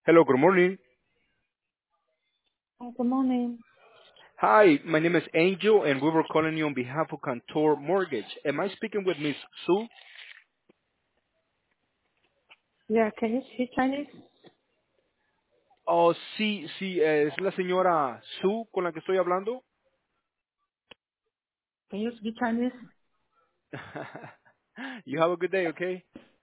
Hello, good morning. Good morning. Hi, my name is Angel, and we were calling you on behalf of Cantor Mortgage. Am I speaking with Miss Sue? Yeah, can you speak Chinese? Oh, sí, sí, es la señora Sue con la que estoy hablando. Can you speak Chinese? You have a good day, okay?